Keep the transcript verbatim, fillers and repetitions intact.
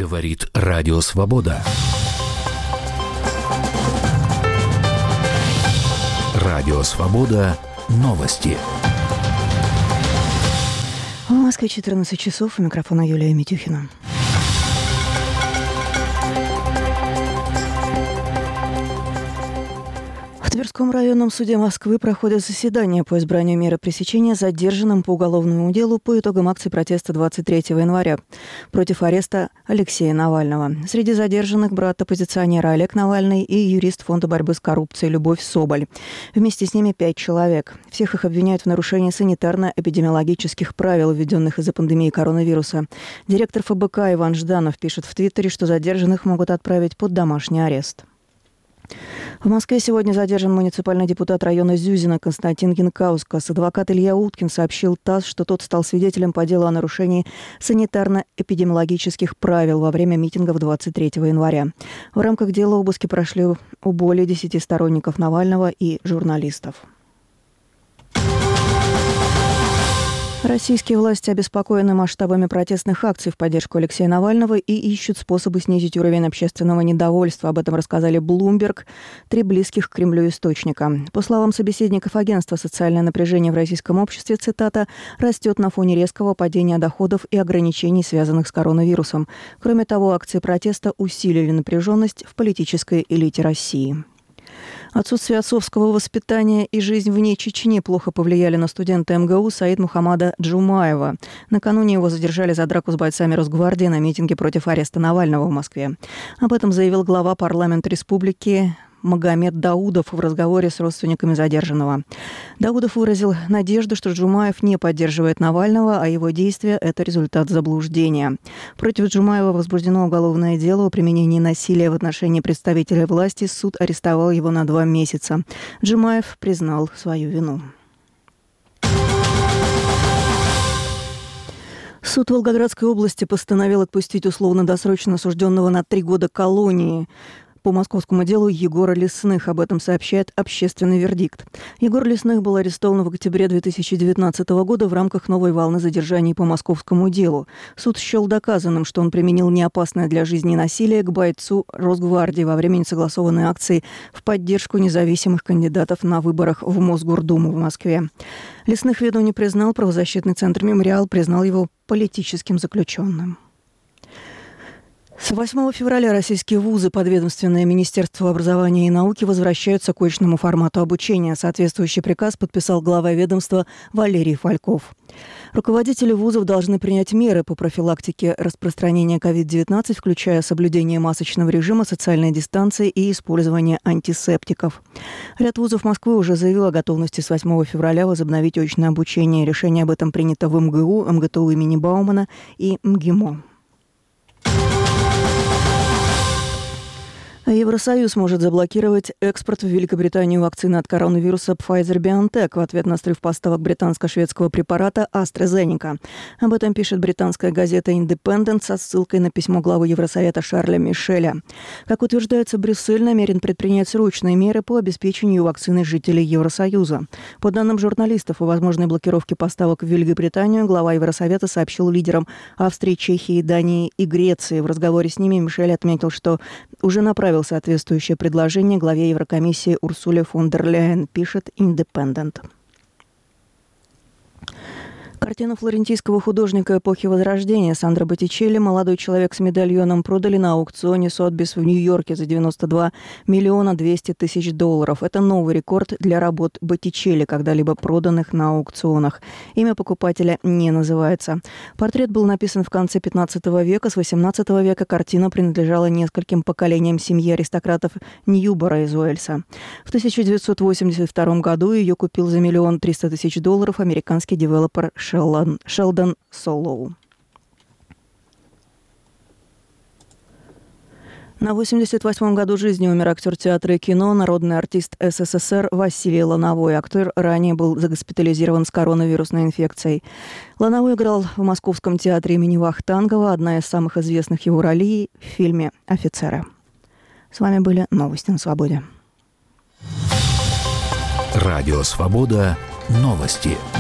Говорит Радио Свобода. Радио Свобода. Новости. В Москве четырнадцать часов. У микрофона Юлия Митюхина. В Тверском районном суде Москвы проходит заседание по избранию меры пресечения задержанным по уголовному делу по итогам акции протеста двадцать третьего января против ареста Алексея Навального. Среди задержанных брат оппозиционера Олег Навальный и юрист Фонда борьбы с коррупцией Любовь Соболь. Вместе с ними пять человек. Всех их обвиняют в нарушении санитарно-эпидемиологических правил, введенных из-за пандемии коронавируса. Директор эф бэ ка Иван Жданов пишет в Твиттере, что задержанных могут отправить под домашний арест. В Москве сегодня задержан муниципальный депутат района Зюзино Константин Янкаускас. Адвокат Илья Уткин сообщил ТАСС, что тот стал свидетелем по делу о нарушении санитарно-эпидемиологических правил во время митингов двадцать третьего января. В рамках дела обыски прошли у более десяти сторонников Навального и журналистов. Российские власти обеспокоены масштабами протестных акций в поддержку Алексея Навального и ищут способы снизить уровень общественного недовольства. Об этом рассказали Bloomberg, три близких к Кремлю источника. По словам собеседников агентства, социальное напряжение в российском обществе, цитата, растет на фоне резкого падения доходов и ограничений, связанных с коронавирусом. Кроме того, акции протеста усилили напряженность в политической элите России. Отсутствие отцовского воспитания и жизнь вне Чечни плохо повлияли на студента эм гэ у Саид Мухаммада Джумаева. Накануне его задержали за драку с бойцами Росгвардии на митинге против ареста Навального в Москве. Об этом заявил глава парламента республики Магомед Даудов в разговоре с родственниками задержанного. Даудов выразил надежду, что Джумаев не поддерживает Навального, а его действия – это результат заблуждения. Против Джумаева возбуждено уголовное дело о применении насилия в отношении представителей власти. Суд арестовал его на два месяца. Джумаев признал свою вину. Суд Волгоградской области постановил отпустить условно-досрочно осужденного на три года колонии по московскому делу Егора Лесных. Об этом сообщает общественный вердикт. Егор Лесных был арестован в октябре две тысячи девятнадцатого года в рамках новой волны задержаний по московскому делу. Суд счел доказанным, что он применил неопасное для жизни насилие к бойцу Росгвардии во время несогласованной акции в поддержку независимых кандидатов на выборах в Мосгордуму в Москве. Лесных виду не признал, правозащитный центр «Мемориал» признал его политическим заключенным. С восьмого февраля российские вузы, подведомственные Министерству образования и науки, возвращаются к очному формату обучения. Соответствующий приказ подписал глава ведомства Валерий Фальков. Руководители вузов должны принять меры по профилактике распространения ковид девятнадцать, включая соблюдение масочного режима, социальной дистанции и использование антисептиков. Ряд вузов Москвы уже заявил о готовности с восьмого февраля возобновить очное обучение. Решение об этом принято в эм гэ у, эм гэ тэ у имени Баумана и эм гэ эм о. Евросоюз может заблокировать экспорт в Великобританию вакцины от коронавируса Pfizer-BioNTech в ответ на срыв поставок британско-шведского препарата AstraZeneca. Об этом пишет британская газета Independent со ссылкой на письмо главы Евросовета Шарля Мишеля. Как утверждается, Брюссель намерен предпринять срочные меры по обеспечению вакцины жителей Евросоюза. По данным журналистов, о возможной блокировке поставок в Великобританию глава Евросовета сообщил лидерам Австрии, Чехии, Дании и Греции. В разговоре с ними Мишель отметил, что уже направил соответствующее предложение главе Еврокомиссии Урсуле фон дер Ляйен, пишет Independent. Картину флорентийского художника эпохи Возрождения Сандро Боттичелли «Молодой человек с медальоном» продали на аукционе Сотбис в Нью-Йорке за девяносто два миллиона двести тысяч долларов. Это новый рекорд для работ Боттичелли, когда-либо проданных на аукционах. Имя покупателя не называется. Портрет был написан в конце пятнадцатого века. С восемнадцатого века картина принадлежала нескольким поколениям семьи аристократов Ньюбора из Уэльса. В тысяча девятьсот восемьдесят втором году ее купил за миллион триста тысяч долларов американский девелопер Шелдон, Шелдон Солоу. На восемьдесят восьмом году жизни умер актер театра и кино, народный артист эс эс эс эр Василий Лановой. Актер ранее был загоспитализирован с коронавирусной инфекцией. Лановой играл в Московском театре имени Вахтангова, одна из самых известных его ролей в фильме «Офицеры». С вами были новости на Свободе. Радио Свобода. Новости.